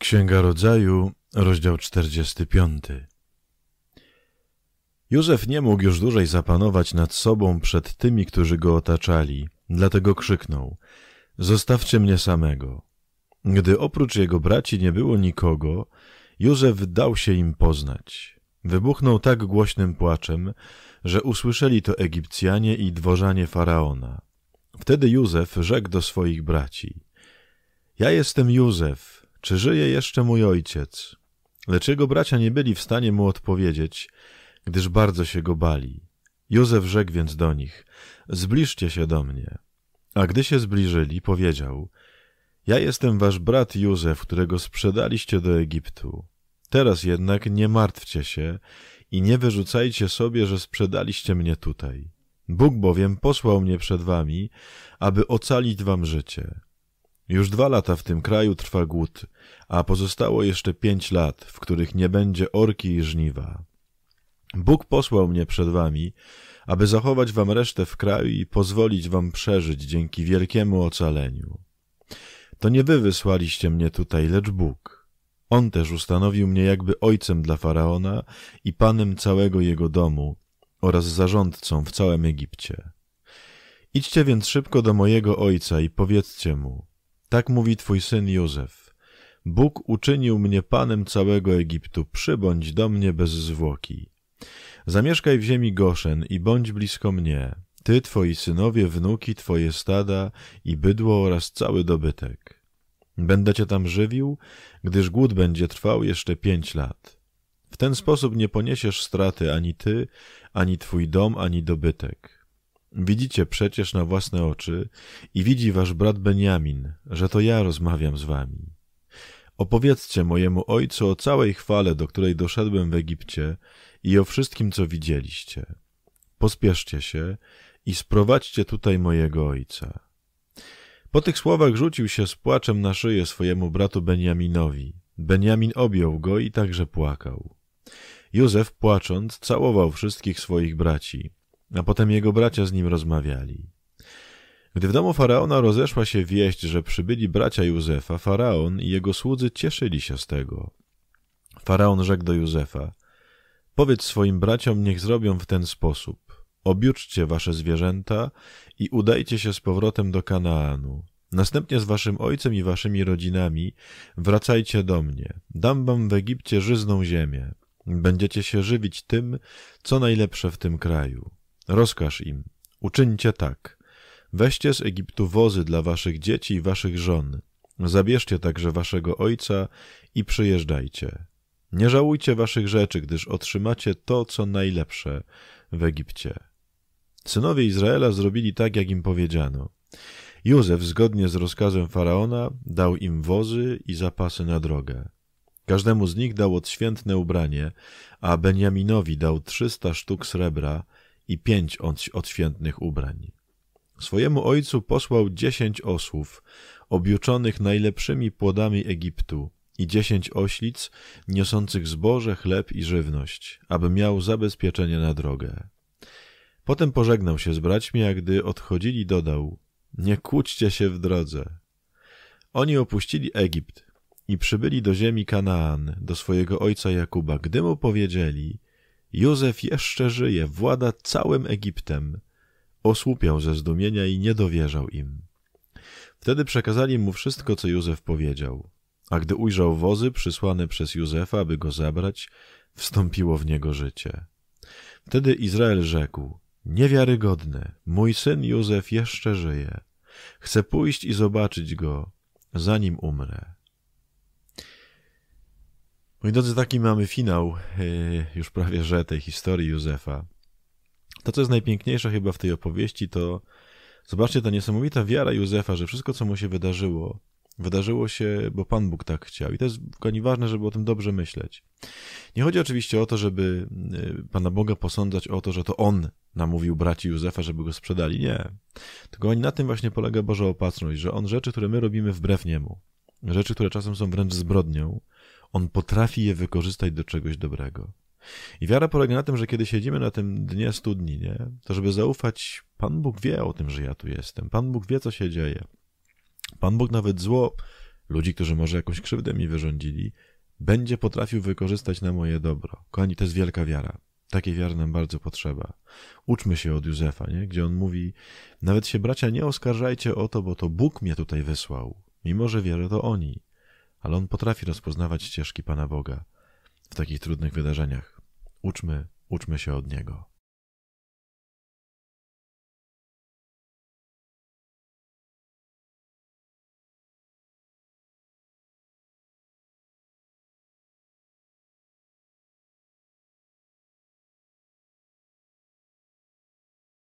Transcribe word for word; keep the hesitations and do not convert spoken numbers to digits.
Księga Rodzaju, rozdział czterdziesty piąty. Józef nie mógł już dłużej zapanować nad sobą przed tymi, którzy go otaczali, dlatego krzyknął: „Zostawcie mnie samego”. Gdy oprócz jego braci nie było nikogo, Józef dał się im poznać. Wybuchnął tak głośnym płaczem, że usłyszeli to Egipcjanie i dworzanie Faraona. Wtedy Józef rzekł do swoich braci: „Ja jestem Józef, czy żyje jeszcze mój ojciec?” Lecz jego bracia nie byli w stanie mu odpowiedzieć, gdyż bardzo się go bali. Józef rzekł więc do nich: „Zbliżcie się do mnie”. A gdy się zbliżyli, powiedział: „Ja jestem wasz brat Józef, którego sprzedaliście do Egiptu. Teraz jednak nie martwcie się i nie wyrzucajcie sobie, że sprzedaliście mnie tutaj. Bóg bowiem posłał mnie przed wami, aby ocalić wam życie. Już dwa lata w tym kraju trwa głód, a pozostało jeszcze pięć lat, w których nie będzie orki i żniwa. Bóg posłał mnie przed wami, aby zachować wam resztę w kraju i pozwolić wam przeżyć dzięki wielkiemu ocaleniu. To nie wy wysłaliście mnie tutaj, lecz Bóg. On też ustanowił mnie jakby ojcem dla Faraona i panem całego jego domu oraz zarządcą w całym Egipcie. Idźcie więc szybko do mojego ojca i powiedzcie mu: tak mówi twój syn Józef. Bóg uczynił mnie panem całego Egiptu, przybądź do mnie bez zwłoki. Zamieszkaj w ziemi Goszen i bądź blisko mnie, ty, twoi synowie, wnuki, twoje stada i bydło oraz cały dobytek. Będę cię tam żywił, gdyż głód będzie trwał jeszcze pięć lat. W ten sposób nie poniesiesz straty ani ty, ani twój dom, ani dobytek. Widzicie przecież na własne oczy i widzi wasz brat Benjamin, że to ja rozmawiam z wami. Opowiedzcie mojemu ojcu o całej chwale, do której doszedłem w Egipcie i o wszystkim, co widzieliście. Pospieszcie się i sprowadźcie tutaj mojego ojca”. Po tych słowach rzucił się z płaczem na szyję swojemu bratu Benjaminowi. Benjamin objął go i także płakał. Józef, płacząc, całował wszystkich swoich braci, a potem jego bracia z nim rozmawiali. Gdy w domu Faraona rozeszła się wieść, że przybyli bracia Józefa, Faraon i jego słudzy cieszyli się z tego. Faraon rzekł do Józefa: „Powiedz swoim braciom, niech zrobią w ten sposób. Objuczcie wasze zwierzęta i udajcie się z powrotem do Kanaanu. Następnie z waszym ojcem i waszymi rodzinami wracajcie do mnie. Dam wam w Egipcie żyzną ziemię. Będziecie się żywić tym, co najlepsze w tym kraju. Rozkaż im, uczyńcie tak. Weźcie z Egiptu wozy dla waszych dzieci i waszych żon. Zabierzcie także waszego ojca i przyjeżdżajcie. Nie żałujcie waszych rzeczy, gdyż otrzymacie to, co najlepsze w Egipcie”. Synowie Izraela zrobili tak, jak im powiedziano. Józef, zgodnie z rozkazem Faraona, dał im wozy i zapasy na drogę. Każdemu z nich dał odświętne ubranie, a Benjaminowi dał trzysta sztuk srebra i pięć odświętnych ubrań. Swojemu ojcu posłał dziesięć osłów, objuczonych najlepszymi płodami Egiptu, i dziesięć oślic, niosących zboże, chleb i żywność, aby miał zabezpieczenie na drogę. Potem pożegnał się z braćmi, a gdy odchodzili, dodał: „Nie kłóćcie się w drodze”. Oni opuścili Egipt i przybyli do ziemi Kanaan, do swojego ojca Jakuba. Gdy mu powiedzieli: „Józef jeszcze żyje, włada całym Egiptem”, osłupiał ze zdumienia i nie dowierzał im. Wtedy przekazali mu wszystko, co Józef powiedział. A gdy ujrzał wozy przysłane przez Józefa, aby go zabrać, wstąpiło w niego życie. Wtedy Izrael rzekł: „Niewiarygodne, mój syn Józef jeszcze żyje. Chcę pójść i zobaczyć go, zanim umrę”. Moi drodzy, taki mamy finał yy, już prawie że tej historii Józefa. To, co jest najpiękniejsze chyba w tej opowieści, to zobaczcie, ta niesamowita wiara Józefa, że wszystko, co mu się wydarzyło, wydarzyło się, bo Pan Bóg tak chciał. I to jest kochani ważne, żeby o tym dobrze myśleć. Nie chodzi oczywiście o to, żeby Pana Boga posądzać o to, że to On namówił braci Józefa, żeby go sprzedali. Nie. Tylko oni na tym właśnie polega Boża opatrzność, że On rzeczy, które my robimy wbrew Niemu, rzeczy, które czasem są wręcz zbrodnią, On potrafi je wykorzystać do czegoś dobrego. I wiara polega na tym, że kiedy siedzimy na tym dnie studni, nie, to żeby zaufać, Pan Bóg wie o tym, że ja tu jestem. Pan Bóg wie, co się dzieje. Pan Bóg nawet zło ludzi, którzy może jakąś krzywdę mi wyrządzili, będzie potrafił wykorzystać na moje dobro. Kochani, to jest wielka wiara. Takiej wiary nam bardzo potrzeba. Uczmy się od Józefa, nie? Gdzie on mówi, nawet się bracia nie oskarżajcie o to, bo to Bóg mnie tutaj wysłał. Mimo że wierzę, to oni. Ale on potrafi rozpoznawać ścieżki Pana Boga w takich trudnych wydarzeniach. Uczmy, uczmy się od Niego.